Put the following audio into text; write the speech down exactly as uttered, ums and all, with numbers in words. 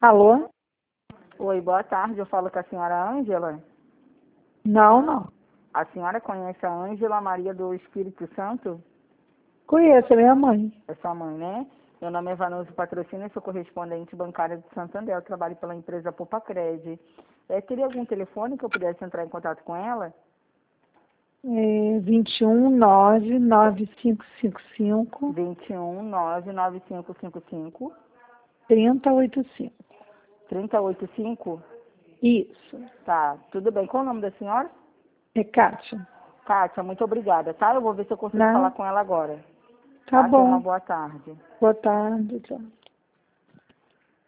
Alô? Oi, boa tarde. Eu falo com a senhora Ângela. Não, não. A senhora conhece a Ângela Maria do Espírito Santo? Conheço, é minha mãe. É sua mãe, né? Meu nome é Vanusa Patrocínio, sou correspondente bancária de Santander. Eu trabalho pela empresa Popacred. É, teria algum telefone que eu pudesse entrar em contato com ela? É vinte e um, nove, nove cinco cinco cinco, vinte e um, nove nove cinco cinco cinco, trinta e oitenta e cinco. trinta e oitenta e cinco? Isso. Tá, tudo bem. Qual o nome da senhora? É Kátia. Kátia, muito obrigada, tá? Eu vou ver se eu consigo Não? falar com ela agora. Tá Tá? Tenha uma bom. boa tarde. Boa tarde, tchau.